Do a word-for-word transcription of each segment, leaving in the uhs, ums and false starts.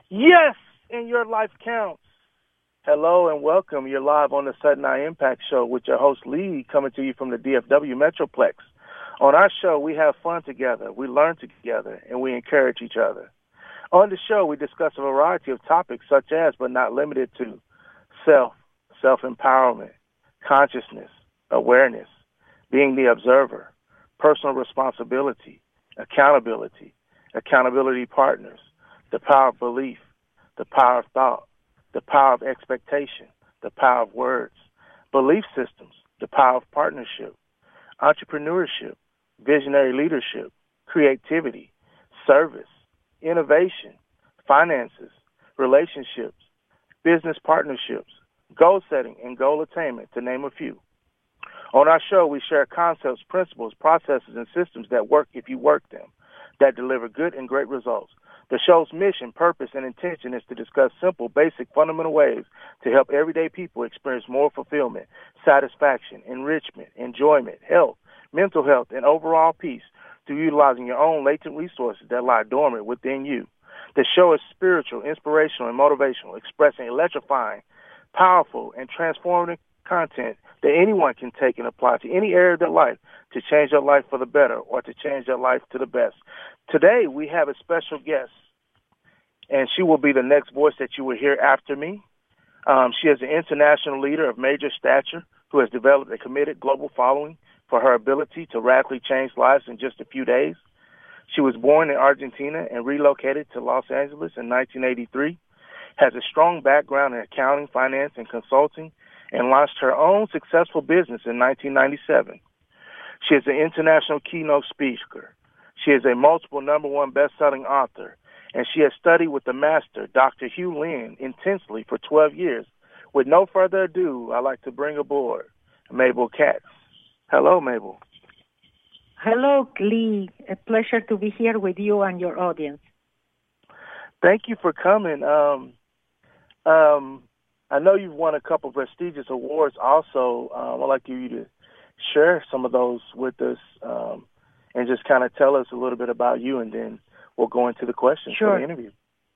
Yes, and your life counts. Hello and welcome. You're live on the Sudden Eye Impact Show with your host Lee, coming to you from the D F W Metroplex. On our show, we have fun together, we learn together, and we encourage each other. On the show, we discuss a variety of topics such as, but not limited to, self, self-empowerment, consciousness, awareness, being the observer, personal responsibility, accountability, accountability partners, the power of belief, the power of thought, the power of expectation, the power of words, belief systems, the power of partnership, entrepreneurship, visionary leadership, creativity, service, innovation, finances, relationships, business partnerships, goal setting, and goal attainment, to name a few. On our show, we share concepts, principles, processes, and systems that work if you work them, that deliver good and great results. The show's mission, purpose, and intention is to discuss simple, basic, fundamental ways to help everyday people experience more fulfillment, satisfaction, enrichment, enjoyment, health, mental health, and overall peace through utilizing your own latent resources that lie dormant within you. The show is spiritual, inspirational, and motivational, expressing electrifying, powerful, and transformative content that anyone can take and apply to any area of their life to change their life for the better or to change their life to the best. Today, we have a special guest, and she will be the next voice that you will hear after me. Um, she is an international leader of major stature who has developed a committed global following for her ability to radically change lives in just a few days. She was born in Argentina and relocated to Los Angeles in nineteen eighty-three, has a strong background in accounting, finance, and consulting, and launched her own successful business in nineteen ninety-seven. She is an international keynote speaker. She is a multiple number one best-selling author, and she has studied with the master, Doctor Hugh Lin, intensely for twelve years. With no further ado, I'd like to bring aboard Mabel Katz. Hello, Mabel. Hello, Lee. A pleasure to be here with you and your audience. Thank you for coming. Um, um, I know you've won a couple of prestigious awards also. Um, I'd like you to share some of those with us um, and just kind of tell us a little bit about you, and then we'll go into the questions sure. for the interview.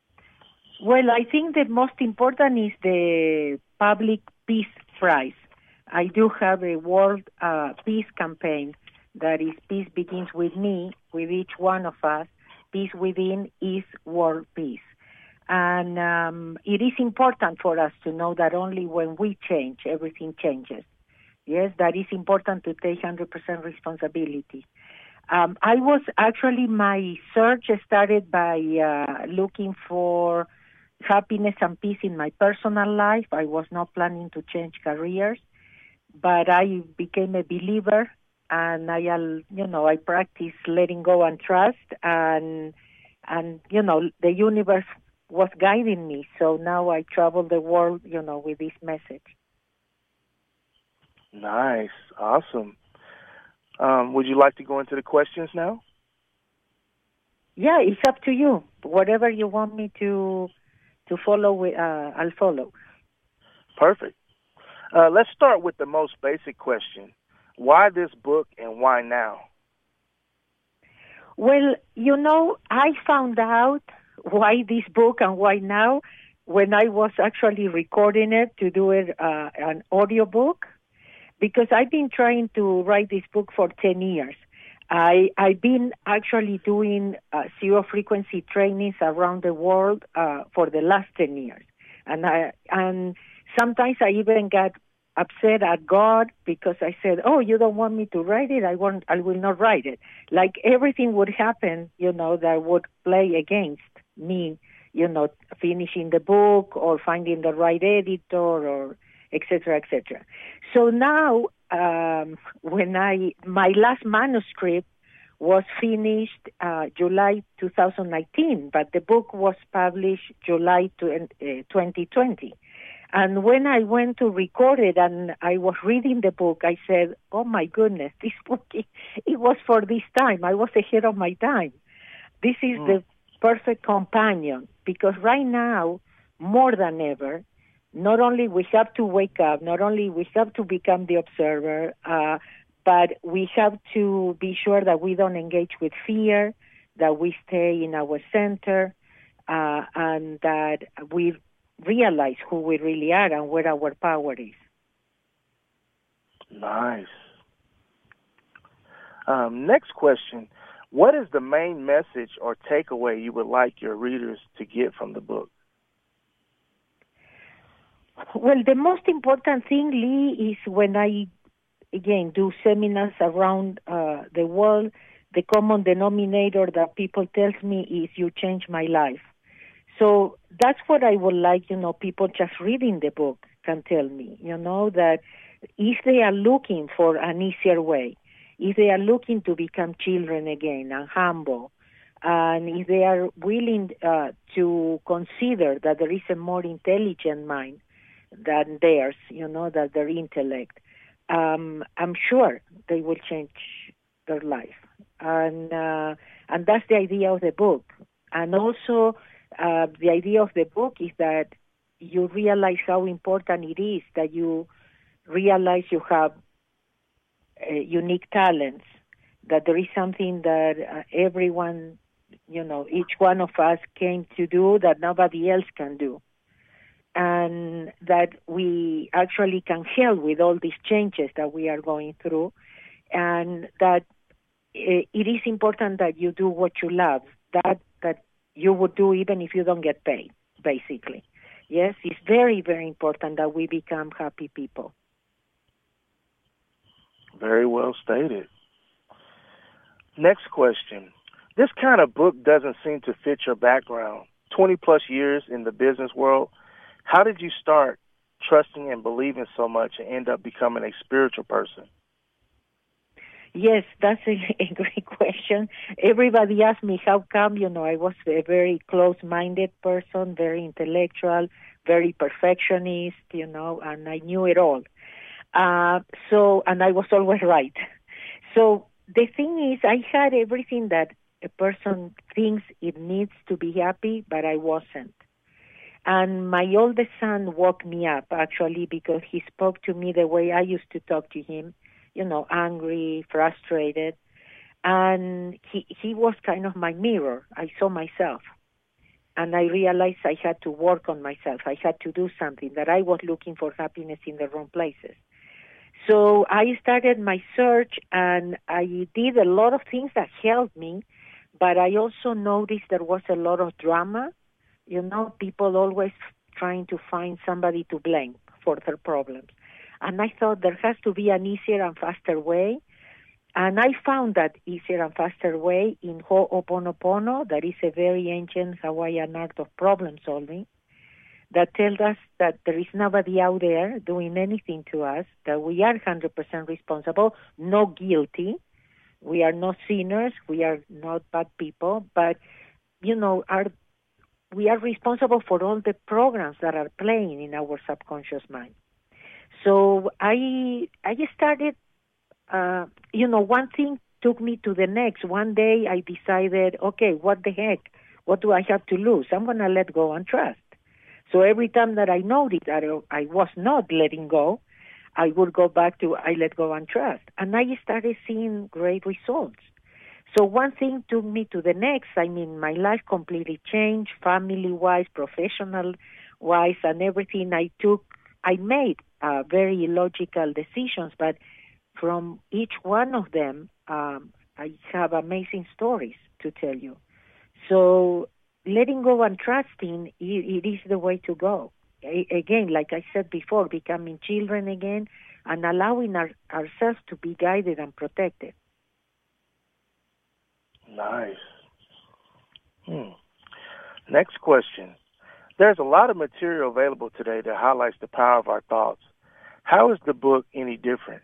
Well, I think the most important is the Public Peace Prize. I do have a World uh, Peace campaign that is Peace Begins With Me, with each one of us. Peace within is world peace. And um, it is important for us to know that only when we change, everything changes. Yes, that is important to take one hundred percent responsibility. Um, I was actually, my search started by uh, looking for happiness and peace in my personal life. I was not planning to change careers, but I became a believer, and I, you know, I practice letting go and trust, and and you know, the universe was guiding me. So now I travel the world, you know, with this message. Nice, awesome. Um, would you like to go into the questions now? Yeah, it's up to you. Whatever you want me to to follow, uh, I'll follow. Perfect. Uh, let's start with the most basic question. Why this book and why now? Well, you know, I found out why this book and why now when I was actually recording it to do it uh, an audiobook, because I've been trying to write this book for ten years. I, I've been actually doing uh, zero-frequency trainings around the world uh, for the last ten years. And I, and sometimes I even got upset at God because I said, oh, you don't want me to write it? I won't, I will not write it. Like everything would happen, you know, that would play against me, you know, finishing the book or finding the right editor or et cetera, et cetera. So now, um, when I, my last manuscript was finished uh, July two thousand nineteen, but the book was published July twenty twenty. And when I went to record it and I was reading the book, I said, oh my goodness, this book, it, it was for this time. I was ahead of my time. This is mm. the perfect companion, because right now, more than ever, not only we have to wake up, not only we have to become the observer, uh, but we have to be sure that we don't engage with fear, that we stay in our center, uh, and that we realize who we really are and where our power is. Nice. Um, next question. What is the main message or takeaway you would like your readers to get from the book? Well, the most important thing, Lee, is when I, again, do seminars around uh, the world, the common denominator that people tells me is you changed my life. So that's what I would like, you know, people just reading the book can tell me, you know, that if they are looking for an easier way, if they are looking to become children again and humble, and if they are willing uh, to consider that there is a more intelligent mind than theirs, you know, that their intellect, um, I'm sure they will change their life. And uh, and that's the idea of the book. And also uh, the idea of the book is that you realize how important it is that you realize you have uh, unique talents, that there is something that uh, everyone, you know, each one of us came to do that nobody else can do. And that we actually can help with all these changes that we are going through, and that it is important that you do what you love, that that you would do even if you don't get paid, basically. Yes, it's very, very important that we become happy people. Very well stated. Next question. This kind of book doesn't seem to fit your background. twenty plus years in the business world. How did you start trusting and believing so much and end up becoming a spiritual person? Yes, that's a, a great question. Everybody asks me how come, you know, I was a very close-minded person, very intellectual, very perfectionist, you know, and I knew it all. Uh, so, and I was always right. So the thing is, I had everything that a person thinks it needs to be happy, but I wasn't. And my oldest son woke me up, actually, because he spoke to me the way I used to talk to him, you know, angry, frustrated. And he, he was kind of my mirror. I saw myself. And I realized I had to work on myself. I had to do something, that I was looking for happiness in the wrong places. So I started my search, and I did a lot of things that helped me, but I also noticed there was a lot of drama. You know, people always trying to find somebody to blame for their problems. And I thought there has to be an easier and faster way. And I found that easier and faster way in Ho'oponopono, that is a very ancient Hawaiian art of problem solving, that tells us that there is nobody out there doing anything to us, that we are one hundred percent responsible, no guilty. We are not sinners, we are not bad people, but, you know, our we are responsible for all the programs that are playing in our subconscious mind. So I I started, uh, you know, one thing took me to the next. One day I decided, okay, what the heck? What do I have to lose? I'm going to let go and trust. So every time that I noticed that I was not letting go, I would go back to I let go and trust. And I started seeing great results. So one thing took me to the next. I mean, my life completely changed, family-wise, professional-wise, and everything I took, I made uh, very logical decisions, but from each one of them, um, I have amazing stories to tell you. So letting go and trusting, it, it is the way to go. A- again, like I said before, becoming children again and allowing our, ourselves to be guided and protected. Nice. Hmm. Next question. There's a lot of material available today that highlights the power of our thoughts. How is the book any different?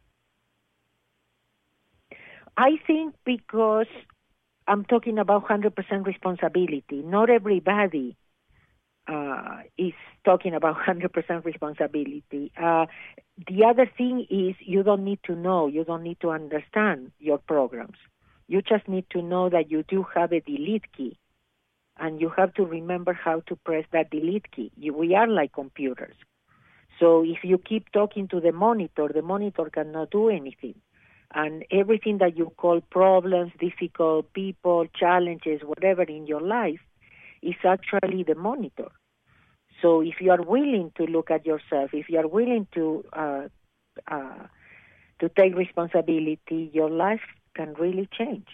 I think because I'm talking about one hundred percent responsibility. Not everybody uh, is talking about one hundred percent responsibility. Uh, the other thing is you don't need to know, you don't need to understand your programs. You just need to know that you do have a delete key, and you have to remember how to press that delete key. You, we are like computers. So if you keep talking to the monitor, the monitor cannot do anything. And everything that you call problems, difficult people, challenges, whatever in your life, is actually the monitor. So if you are willing to look at yourself, if you are willing to uh, uh, to take responsibility, your life can really change.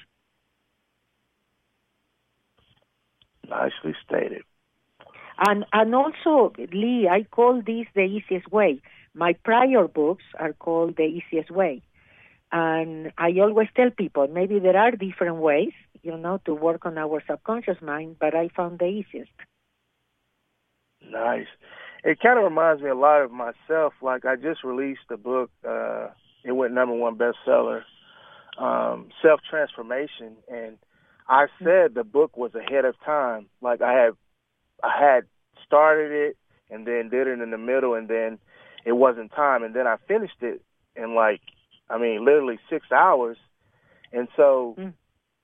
Nicely stated. And and also, Lee, I call this the easiest way. My prior books are called the easiest way. And I always tell people, maybe there are different ways, you know, to work on our subconscious mind, but I found the easiest. Nice. It kind of reminds me a lot of myself. Like, I just released a book. Uh, it went number one bestseller, um, Self-Transformation. And I said the book was ahead of time. Like, I had, I had started it and then did it in the middle, and then it wasn't time. And then I finished it in, like, I mean, literally six hours. And so mm.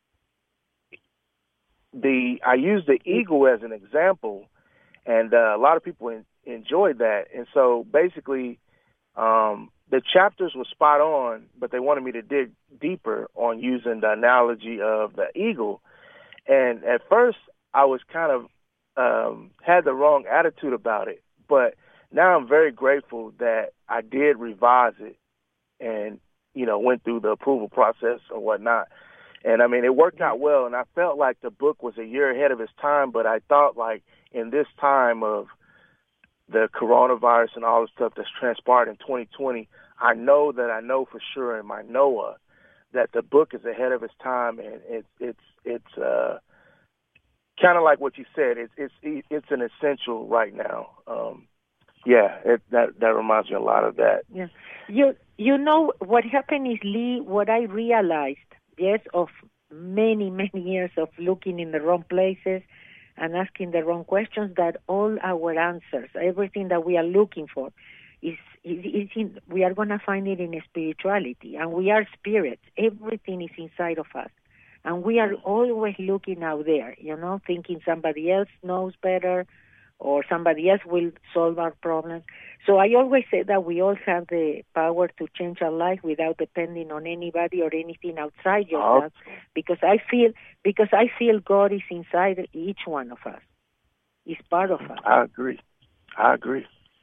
the I used the eagle as an example, and uh, a lot of people in, enjoyed that. And so basically um, the chapters were spot on, but they wanted me to dig deeper on using the analogy of the eagle. And at first I was kind of um, had the wrong attitude about it. But now I'm very grateful that I did revise it and you know, went through the approval process or whatnot. And, I mean, it worked out well, and I felt like the book was a year ahead of its time, but I thought, like, in this time of the coronavirus and all the stuff that's transpired in twenty twenty, I know that I know for sure in my Noah that the book is ahead of its time, and it's it's it's uh, kind of like what you said. It's it's it's an essential right now. Um, yeah, it, that that reminds me a lot of that. Yeah, you you know what happened is, Lee, what I realized, yes, of many many years of looking in the wrong places and asking the wrong questions, that all our answers, everything that we are looking for, is is, is in, we are going to find it in spirituality, and we are spirits. Everything is inside of us, and we are always looking out there, you know, thinking somebody else knows better, or somebody else will solve our problems. So I always say that we all have the power to change our life without depending on anybody or anything outside yourself. Oh. Because I feel because I feel God is inside each one of us. He's part of us. I agree. I agree.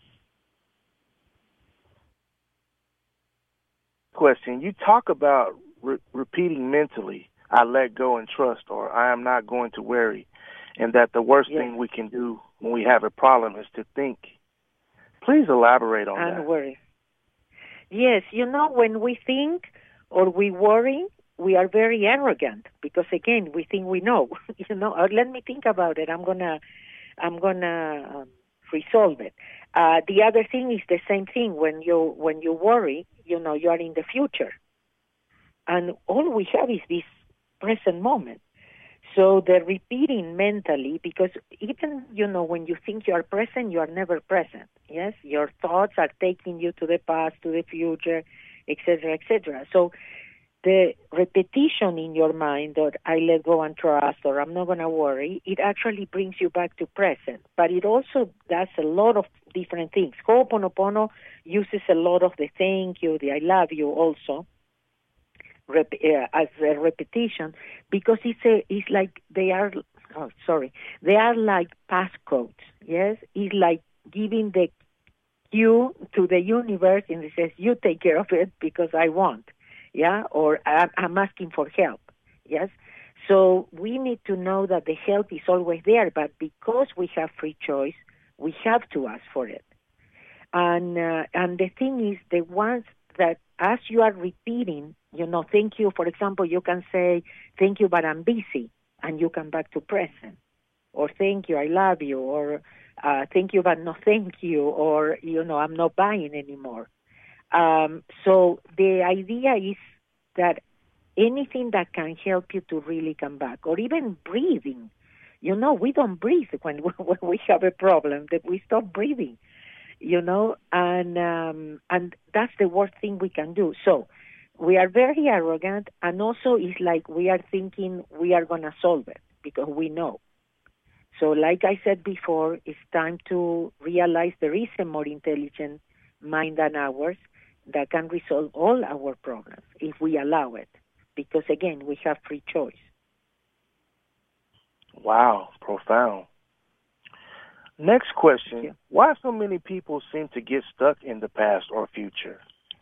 Question: you talk about re- repeating mentally, "I let go and trust," or "I am not going to worry," and that the worst yes. thing we can do when we have a problem is to think. Please elaborate on and that. And worry. Yes, you know, when we think or we worry, we are very arrogant because, again, we think we know. you know, or let me think about it. I'm gonna, I'm gonna um, resolve it. Uh, the other thing is the same thing. When you when you worry, you know, you are in the future, and all we have is this present moment. So the repeating mentally, because even, you know, when you think you are present, you are never present, yes? Your thoughts are taking you to the past, to the future, et cetera, et cetera. So the repetition in your mind, or I let go and trust, or I'm not going to worry, it actually brings you back to present. But it also does a lot of different things. Ho'oponopono uses a lot of the thank you, the I love you also. Rep, uh, as a repetition, because it's a, it's like they are, oh, sorry, they are like passcodes, yes? It's like giving the cue to the universe, and it says, you take care of it because I want, yeah? Or I'm asking for help, yes? So we need to know that the help is always there, but because we have free choice, we have to ask for it. And, uh, and the thing is, the ones that as you are repeating, you know, thank you, for example, you can say, thank you, but I'm busy, and you come back to present. Or thank you, I love you, or uh, thank you, but no thank you, or, you know, I'm not buying anymore. Um, so the idea is that anything that can help you to really come back, or even breathing. You know, we don't breathe when, when we have a problem, that we stop breathing. You know, and um, and that's the worst thing we can do. So we are very arrogant, and also it's like we are thinking we are going to solve it because we know. So like I said before, it's time to realize there is a more intelligent mind than ours that can resolve all our problems if we allow it. Because, again, we have free choice. Wow, profound. Next question. Why so many people seem to get stuck in the past or future?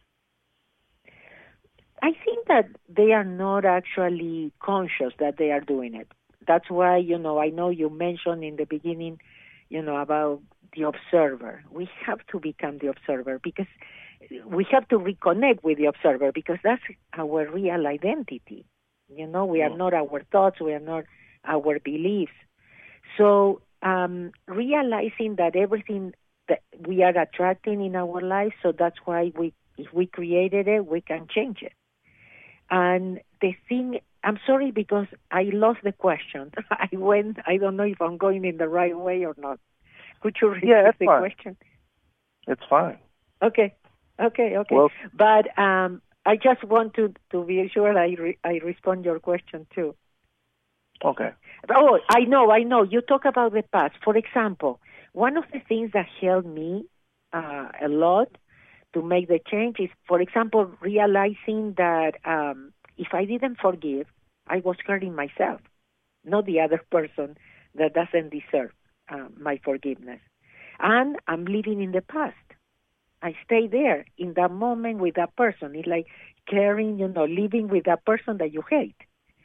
I think that they are not actually conscious that they are doing it. That's why, you know, I know you mentioned in the beginning, you know, about the observer. We have to become the observer because we have to reconnect with the observer because that's our real identity. You know, we are not our thoughts, we are not our beliefs. So um, realizing that everything that we are attracting in our life, so that's why we, if we created it, we can change it. And the thing, I'm sorry because I lost the question. I went, I don't know if I'm going in the right way or not. Could you repeat yeah, the fine. question? It's fine. Okay, okay, okay. Well, but um, I just want to, to be sure I, re, I respond your question too. Okay. Oh, I know, I know. You talk about the past. For example, one of the things that helped me uh, a lot to make the change is, for example, realizing that um, if I didn't forgive, I was hurting myself, not the other person that doesn't deserve uh, my forgiveness. And I'm living in the past. I stay there in that moment with that person. It's like caring, you know, living with that person that you hate.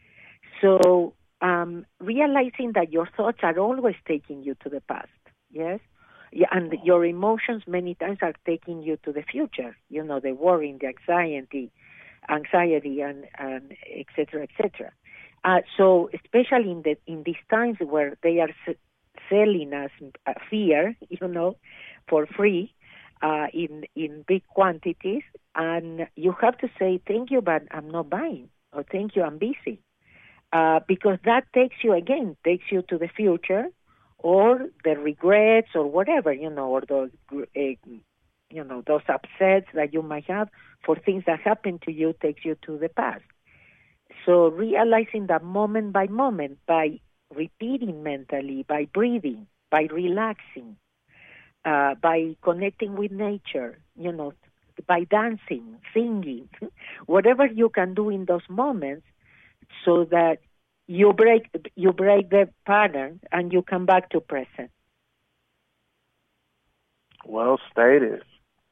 So um, realizing that your thoughts are always taking you to the past, yes? Yeah, and your emotions many times are taking you to the future, you know, the worry, the anxiety, anxiety, and, and et cetera, et cetera. Uh, so especially in the in these times where they are s- selling us uh, fear, you know, for free uh, in in big quantities, and you have to say thank you, but I'm not buying, or thank you, I'm busy, uh, because that takes you again, takes you to the future. Or the regrets, or whatever, you know, or those, uh, you know, those upsets that you might have for things that happen to you takes you to the past. So realizing that moment by moment, by repeating mentally, by breathing, by relaxing, uh, by connecting with nature, you know, by dancing, singing, whatever you can do in those moments, so that you break you break the pattern and you come back to present. Well stated.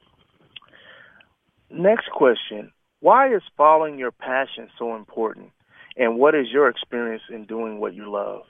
Next question. Why is following your passion so important? And what is your experience in doing what you love?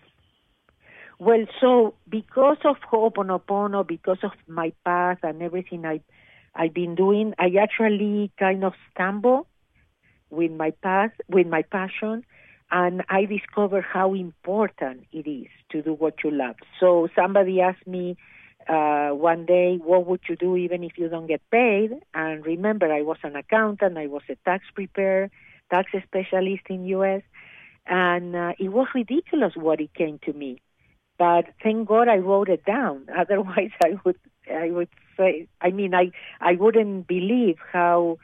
Well, so because of Ho'oponopono, because of my path and everything I, I've been doing, I actually kind of stumble with my path, with my passion, and I discover how important it is to do what you love. So somebody asked me uh, one day, what would you do even if you don't get paid? And remember, I was an accountant, I was a tax preparer, tax specialist in U S, and uh, it was ridiculous what it came to me. But thank God I wrote it down. Otherwise, I would, I would say, I mean, I, I wouldn't believe how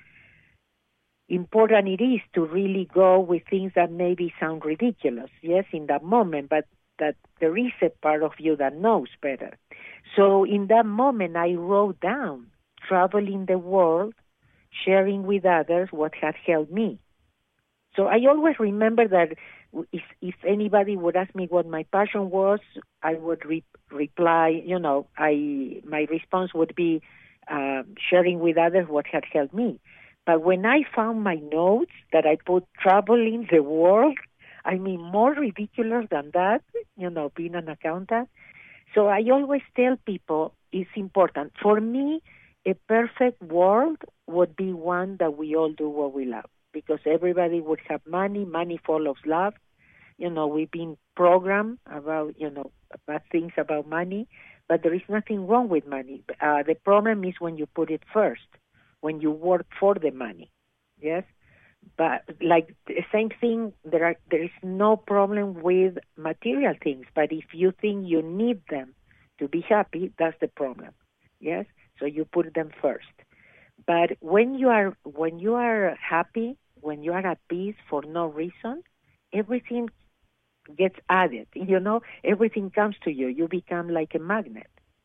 important it is to really go with things that maybe sound ridiculous, yes, in that moment, but that there is a part of you that knows better. So in that moment, I wrote down traveling the world, sharing with others what had helped me. So I always remember that if if anybody would ask me what my passion was, I would re- reply, you know, I my response would be uh, sharing with others what had helped me. But when I found my notes that I put traveling the world, I mean, more ridiculous than that, you know, being an accountant. So I always tell people it's important. For me, a perfect world would be one that we all do what we love, because everybody would have money. Money follows love. You know, we've been programmed about, you know, bad things about money, but there is nothing wrong with money. Uh, the problem is when you put it first, when you work for the money, yes? But like the same thing, there are there is no problem with material things, but if you think you need them to be happy, that's the problem, yes? So you put them first. But when you are when you are happy, when you are at peace for no reason, everything gets added. You know, everything comes to you. You become like a magnet.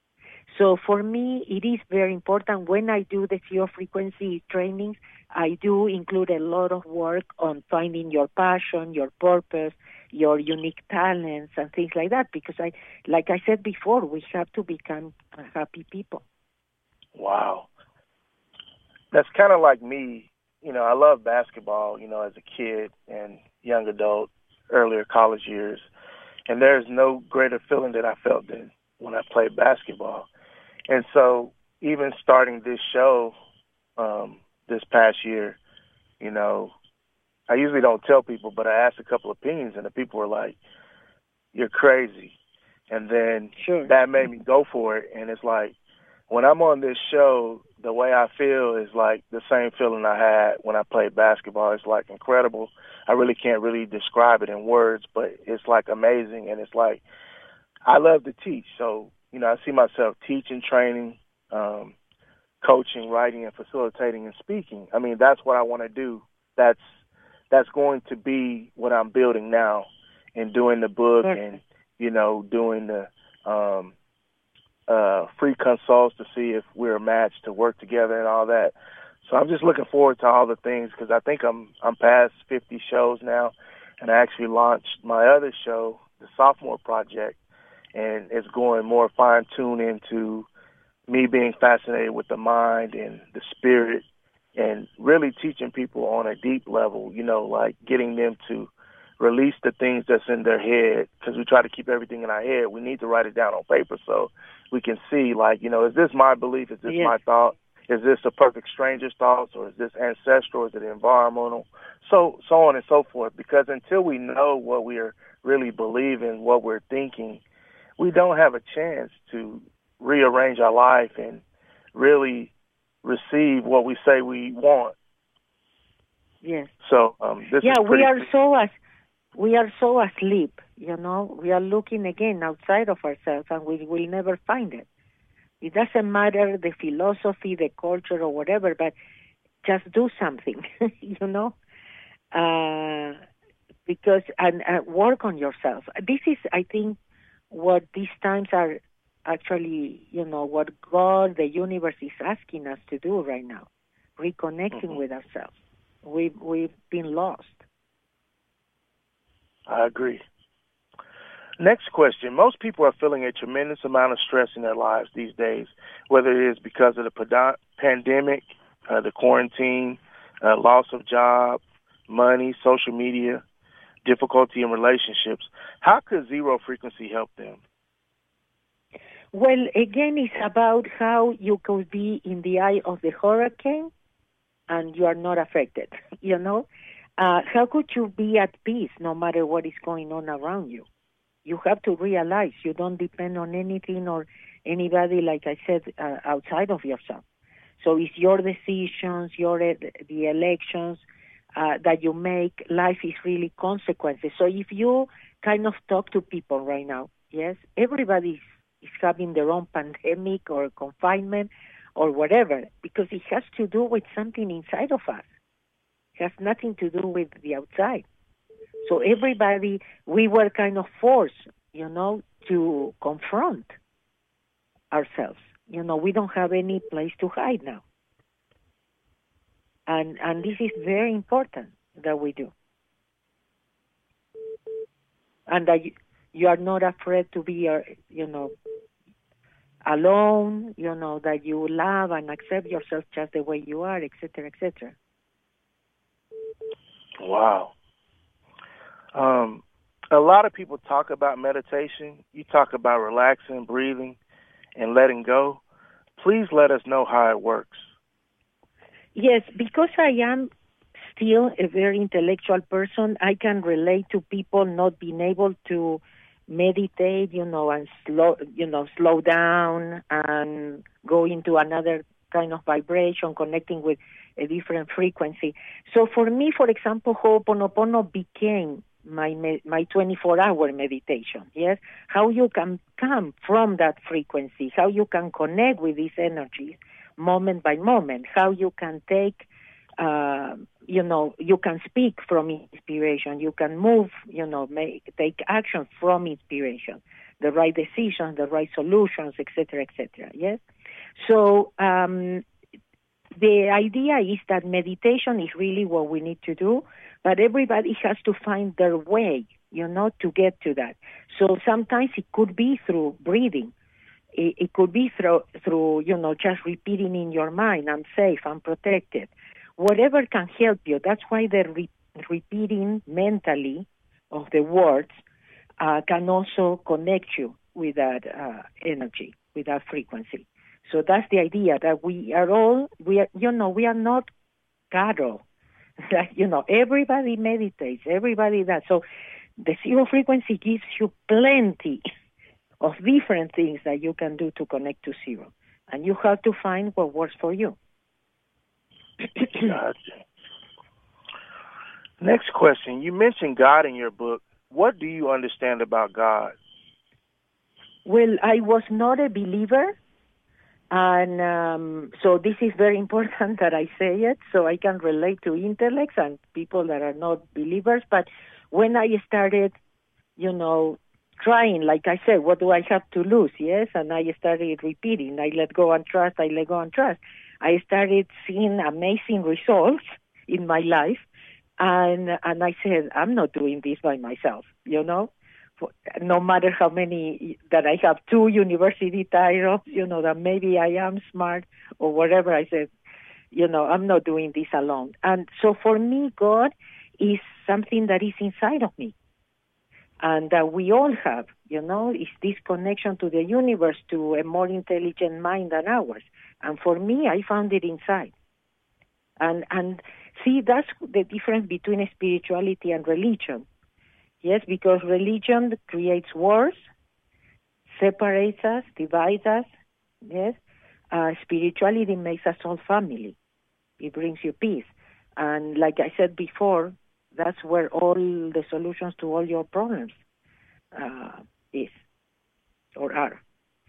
So for me, it is very important. When I do the geofrequency trainings, I do include a lot of work on finding your passion, your purpose, your unique talents and things like that. Because I, like I said before, we have to become happy people. Wow. That's kind of like me. You know, I love basketball, you know, as a kid and young adult, earlier college years. And there's no greater feeling that I felt than when I played basketball. And so even starting this show um, this past year, you know, I usually don't tell people, but I asked a couple opinions, and the people were like, you're crazy. And then sure. that made me go for it. And it's like, when I'm on this show, the way I feel is like the same feeling I had when I played basketball. It's like incredible. I really can't really describe it in words, but it's like amazing. And it's like, I love to teach. So, you know, I see myself teaching, training, um, coaching, writing, and facilitating and speaking. I mean, that's what I want to do. That's that's going to be what I'm building now and doing the book and, you know, doing the um, uh, free consults to see if we're a match to work together and all that. So I'm just looking forward to all the things because I think I'm I'm past fifty shows now, and I actually launched my other show, the Sophomore Project, and it's going more fine-tuned into me being fascinated with the mind and the spirit and really teaching people on a deep level, you know, like getting them to release the things that's in their head because we try to keep everything in our head. We need to write it down on paper so we can see, like, you know, is this my belief? Is this yes. my thought? Is this a perfect stranger's thoughts, or is this ancestral? Is it environmental? So, so on and so forth. Because until we know what we're really believing, what we're thinking, we don't have a chance to rearrange our life and really receive what we say we want. Yes. So, um, this yeah, is pretty we are cool. so as we are so asleep. You know, we are looking again outside of ourselves, and we will never find it. It doesn't matter the philosophy, the culture, or whatever, but just do something, you know, uh, because and uh, work on yourself. This is, I think, what these times are actually, you know, what God, the universe is asking us to do right now, reconnecting Mm-hmm. with ourselves. We've, we've been lost. I agree. Next question. Most people are feeling a tremendous amount of stress in their lives these days, whether it is because of the pand- pandemic, uh, the quarantine, uh, loss of job, money, social media, difficulty in relationships. How could zero frequency help them? Well, again, it's about how you could be in the eye of the hurricane and you are not affected, you know? Uh, how could you be at peace no matter what is going on around you? You have to realize you don't depend on anything or anybody, like I said, uh, outside of yourself. So it's your decisions, your the elections uh, that you make. Life is really consequences. So if you kind of talk to people right now, yes, everybody is having their own pandemic or confinement or whatever, because it has to do with something inside of us. It has nothing to do with the outside. So everybody, we were kind of forced, you know, to confront ourselves. You know, we don't have any place to hide now. And and this is very important that we do. And that you, you are not afraid to be, uh, you know, alone, you know, that you love and accept yourself just the way you are, et cetera, et cetera. Wow. Um, a lot of people talk about meditation. You talk about relaxing, breathing, and letting go. Please let us know how it works. Yes, because I am still a very intellectual person, I can relate to people not being able to meditate, you know, and slow, you know, slow down and go into another kind of vibration, connecting with a different frequency. So for me, for example, Ho'oponopono became my my twenty-four hour meditation, yes? How you can come from that frequency, how you can connect with these energies moment by moment, how you can take, uh, you know, you can speak from inspiration, you can move, you know, make, take action from inspiration, the right decisions, the right solutions, et cetera, et cetera, yes? So um, the idea is that meditation is really what we need to do, but everybody has to find their way, you know, to get to that. So sometimes it could be through breathing. It, it could be through, through, you know, just repeating in your mind, I'm safe, I'm protected. Whatever can help you. That's why the re- repeating mentally of the words uh, can also connect you with that uh, energy, with that frequency. So that's the idea, that we are all, we are, you know, we are not cattle. Like, you know, everybody meditates, everybody does. So the zero frequency gives you plenty of different things that you can do to connect to zero. And you have to find what works for you. Gotcha. Next question. You mentioned God in your book. What do you understand about God? Well, I was not a believer. And um, so this is very important that I say it, so I can relate to intellects and people that are not believers. But when I started, you know, trying, like I said, what do I have to lose? Yes, and I started repeating, I let go and trust, I let go and trust. I started seeing amazing results in my life, and and I said, I'm not doing this by myself, you know? No matter how many, that I have two university titles, you know, that maybe I am smart or whatever, I said, you know, I'm not doing this alone. And so for me, God is something that is inside of me and that we all have, you know, is this connection to the universe, to a more intelligent mind than ours. And for me, I found it inside. And, and see, that's the difference between spirituality and religion. Yes, because religion creates wars, separates us, divides us. Yes, uh, spirituality makes us all family. It brings you peace. And like I said before, that's where all the solutions to all your problems uh, is or are.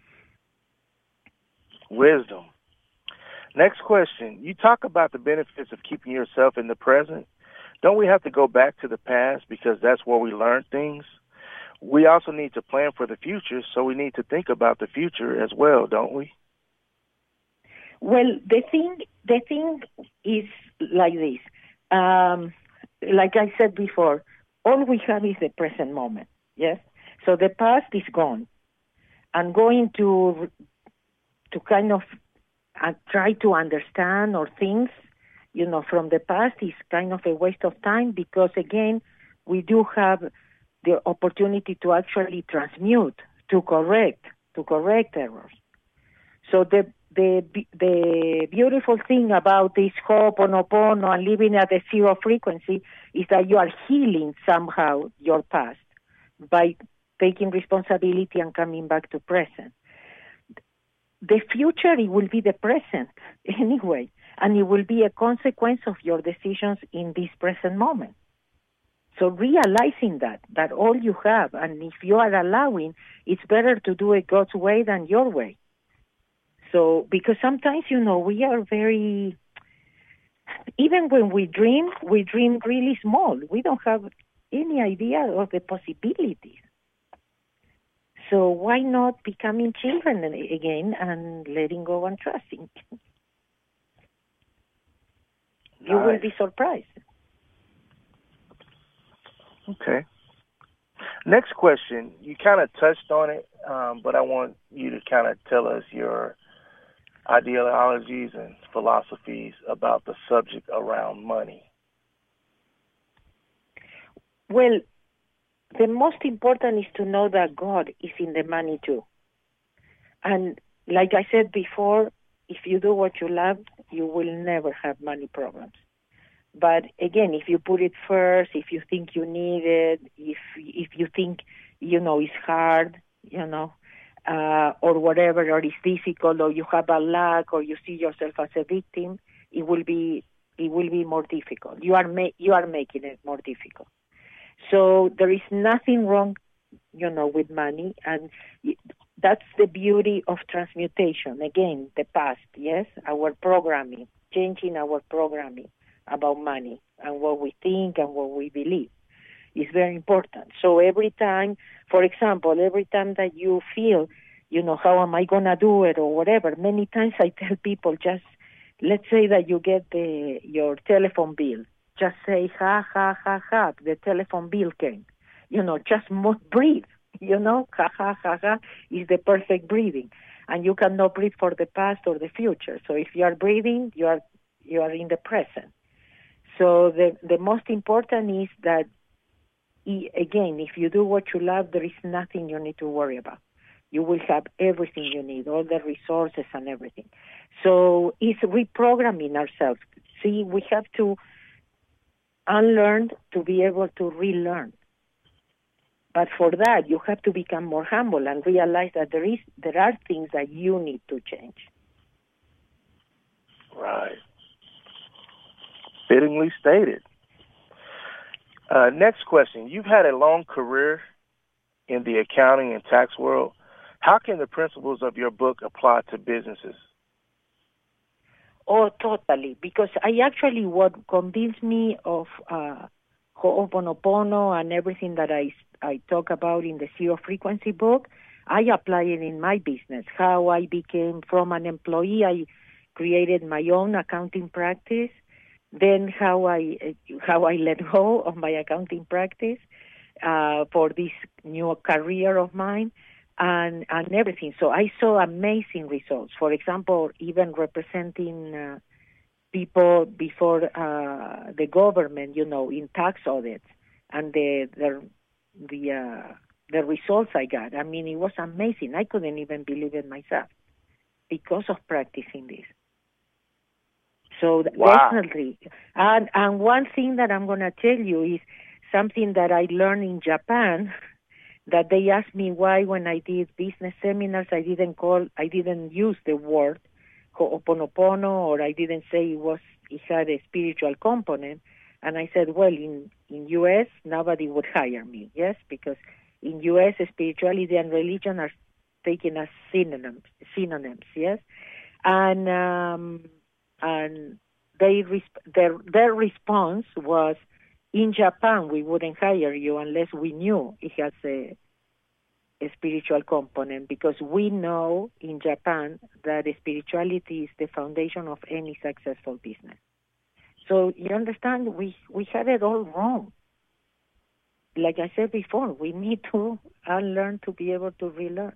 Wisdom. Next question. You talk about the benefits of keeping yourself in the present. Don't we have to go back to the past because that's where we learn things? We also need to plan for the future, so we need to think about the future as well, don't we? Well, the thing the thing is like this. Um, like I said before, all we have is the present moment, yes? So the past is gone. And going to, to kind of uh, try to understand or things, you know, from the past is kind of a waste of time because, again, we do have the opportunity to actually transmute, to correct, to correct errors. So the the the beautiful thing about this Ho'oponopono and living at the zero frequency is that you are healing somehow your past by taking responsibility and coming back to present. The future, it will be the present anyway. And it will be a consequence of your decisions in this present moment. So realizing that, that all you have, and if you are allowing, it's better to do it God's way than your way. So, because sometimes, you know, we are very, even when we dream, we dream really small. We don't have any idea of the possibilities. So why not becoming children again and letting go and trusting? You nice. Will be surprised. Okay. Next question. You kind of touched on it, um, but I want you to kind of tell us your ideologies and philosophies about the subject around money. Well, the most important is to know that God is in the money too. And like I said before, if you do what you love, you will never have money problems. But again, if you put it first, if you think you need it, if if you think, you know, it's hard, you know, uh, or whatever, or it's difficult, or you have a lack, or you see yourself as a victim, it will be it will be more difficult. You are ma- you are making it more difficult. So there is nothing wrong, you know, with money, and that's the beauty of transmutation. Again, the past, yes, our programming, changing our programming about money and what we think and what we believe is very important. So every time, for example, every time that you feel, you know, how am I going to do it or whatever, many times I tell people just, let's say that you get the your telephone bill. Just say, ha, ha, ha, ha, the telephone bill came. you know, just mo- breathe, you know, ha ha ha ha is the perfect breathing. And you cannot breathe for the past or the future. So if you are breathing, you are you are in the present. So the, the most important is that, again, if you do what you love, there is nothing you need to worry about. You will have everything you need, all the resources and everything. So it's reprogramming ourselves. See, we have to unlearn to be able to relearn. But for that, you have to become more humble and realize that there is there are things that you need to change. Right. Fittingly stated. Uh, next question. You've had a long career in the accounting and tax world. How can the principles of your book apply to businesses? Oh, totally. Because I actually, what convinced me of uh, Ho'oponopono and everything that I, I talk about in the Zero Frequency book, I apply it in my business. How I became from an employee, I created my own accounting practice. Then how I how I let go of my accounting practice uh, for this new career of mine, and and everything. So I saw amazing results. For example, even representing uh, people before uh, the government, you know, in tax audits, and the the the uh, the results I got. I mean, it was amazing. I couldn't even believe it myself because of practicing this. So wow. definitely. And and one thing that I'm going to tell you is something that I learned in Japan, that they asked me why when I did business seminars I didn't call, I didn't use the word Ho'oponopono, or I didn't say it was it had a spiritual component. And I said, well, in, in U S, nobody would hire me, yes, because in U S, spirituality and religion are taken as synonyms, synonyms, yes. And... Um, And they their their response was, in Japan, we wouldn't hire you unless we knew it has a, a spiritual component, because we know in Japan that spirituality is the foundation of any successful business. So you understand, we, we had it all wrong. Like I said before, we need to unlearn to be able to relearn.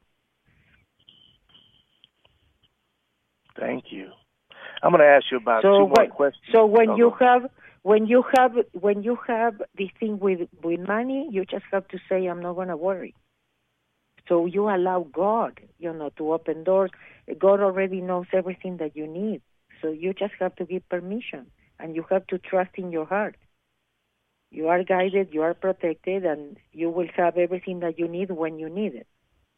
Thank you. I'm going to ask you about so two more when, questions. So when oh, you have when you have when you have this thing with with money, you just have to say, I'm not going to worry. So you allow God, you know, to open doors. God already knows everything that you need. So you just have to give permission, and you have to trust in your heart. You are guided, you are protected, and you will have everything that you need when you need it.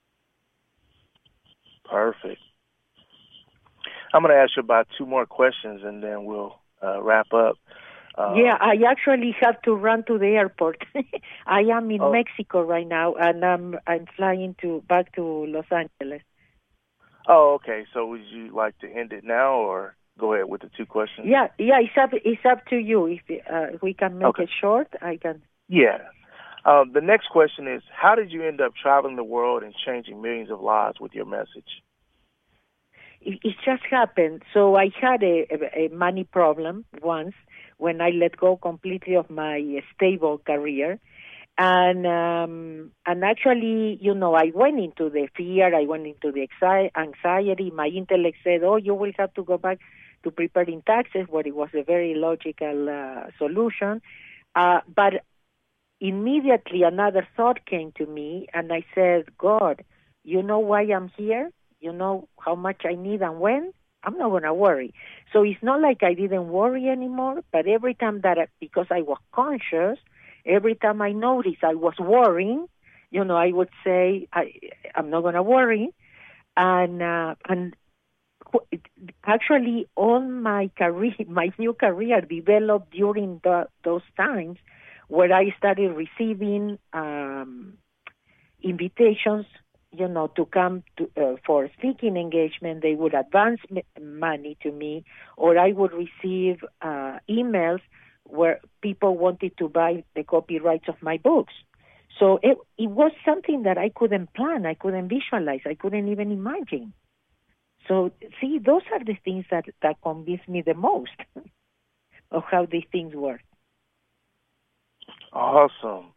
Perfect. I'm going to ask you about two more questions, and then we'll uh, wrap up. Um, yeah, I actually have to run to the airport. I am in oh. Mexico right now, and I'm I'm flying to back to Los Angeles. Oh, okay. So would you like to end it now, or go ahead with the two questions? Yeah, yeah. It's up it's up to you. If uh, we can make okay. it short, I can. Yeah. Um, the next question is, how did you end up traveling the world and changing millions of lives with your message? It, it just happened. So I had a, a, a money problem once when I let go completely of my stable career. And um, and actually, you know, I went into the fear, I went into the anxiety. My intellect said, oh, you will have to go back to preparing taxes, but it was a very logical uh, solution. Uh, but immediately another thought came to me, and I said, God, you know why I'm here? You know how much I need and when? I'm not going to worry. So it's not like I didn't worry anymore, but every time that, I, because I was conscious, every time I noticed I was worrying, you know, I would say, I, I'm not going to worry. And, uh, and actually all my career, my new career developed during the, those times where I started receiving um, invitations, you know, to come to, uh, for speaking engagement. They would advance m- money to me, or I would receive uh, emails where people wanted to buy the copyrights of my books. So it, it was something that I couldn't plan, I couldn't visualize, I couldn't even imagine. So, see, those are the things that, that convince me the most of how these things work. Awesome.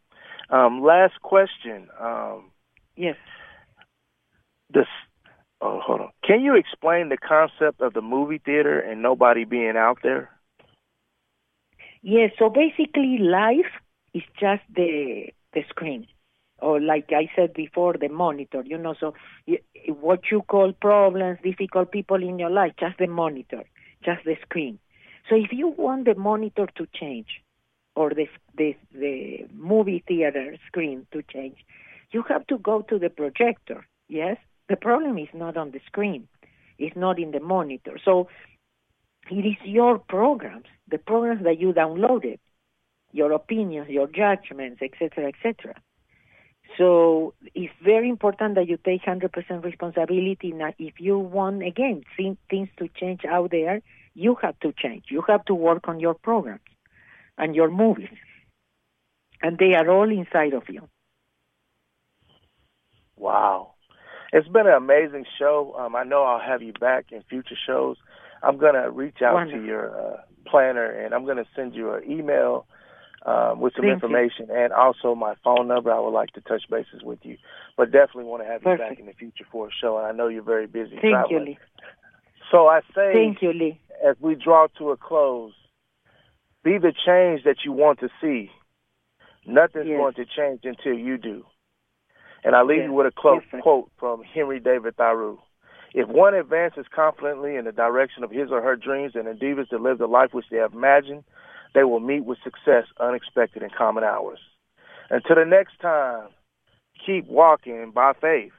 Um, last question. Um, Yes. this. Oh, hold on. Can you explain the concept of the movie theater and nobody being out there? Yes. So basically, life is just the the screen, or like I said before, the monitor. You know, so y- what you call problems, difficult people in your life, just the monitor, just the screen. So if you want the monitor to change, or the the the movie theater screen to change, you have to go to the projector. Yes, the problem is not on the screen, it's not in the monitor. So it is your programs, the programs that you downloaded, your opinions, your judgments, et cetera, et cetera. So it's very important that you take one hundred percent responsibility. Now, if you want, again, things to change out there, you have to change. You have to work on your programs and your movies. And they are all inside of you. Wow. It's been an amazing show. Um, I know I'll have you back in future shows. I'm going to reach out Wonderful. to your uh, planner, and I'm going to send you an email um, with some Thank information you. and also my phone number. I would like to touch bases with you. But definitely want to have Perfect. you back in the future for a show, and I know you're very busy Thank traveling. you, Lee. So I say, Thank you, Lee. as we draw to a close, be the change that you want to see. Nothing's yes. going to change until you do. And I leave yes. you with a quote, yes, quote from Henry David Thoreau. If one advances confidently in the direction of his or her dreams and endeavors to live the life which they have imagined, they will meet with success unexpected in common hours. Until the next time, keep walking by faith